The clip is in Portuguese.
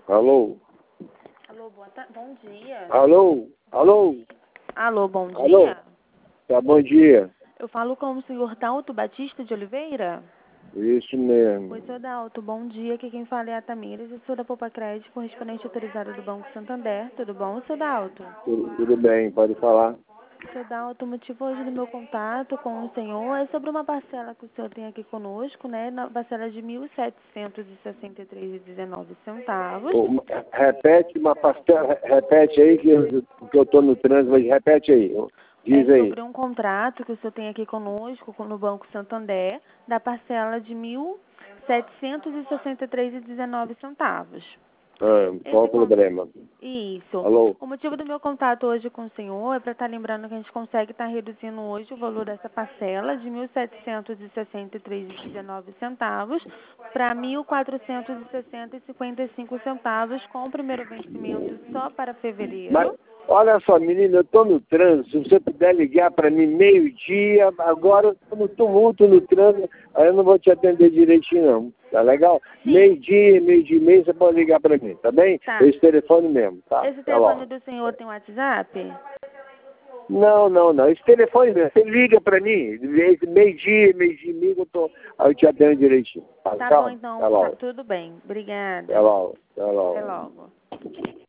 Alô? Alô, bom dia. Alô? Alô? Alô, bom Alô? dia. Tá, bom dia. Eu falo com o senhor Dalto Batista de Oliveira? Isso mesmo. Oi, senhor Dalto, bom dia. Aqui quem fala é a Tamires, eu sou da Poupa Crédito, correspondente autorizada do Banco Santander. Tudo bom, senhor Dalto? Tudo bem, pode falar. Senhor Dalto, o motivo hoje do meu contato com o senhor é sobre uma parcela que o senhor tem aqui conosco, né? Na parcela de R$ 1.763,19. Repete uma pastela, repete aí que eu tô no trânsito, mas repete aí. Diz aí. Sobre um contrato que o senhor tem aqui conosco, no Banco Santander, da parcela de R$ 1.763,19. Qual o problema? Isso. Alô? O motivo do meu contato hoje com o senhor é para estar lembrando que a gente consegue estar reduzindo hoje o valor dessa parcela de R$ 1.763,19 para R$ 1.460,55 com o primeiro vencimento só para fevereiro. Mas, olha só, menina, eu tô no trânsito, se você puder ligar para mim meio-dia, agora eu tô no tumulto no trânsito, aí eu não vou te atender direitinho não, tá legal? Sim. Meio-dia e meio, você pode ligar para mim, tá bem? Tá. Esse telefone mesmo, tá? Esse Até logo. telefone do senhor tem WhatsApp? Não, esse telefone mesmo, você liga para mim, meio-dia e meio, aí eu te atendo direitinho. Tá Tchau. bom, então. Até Tá, logo. tudo bem. Obrigada. Até logo. Até Até logo. logo.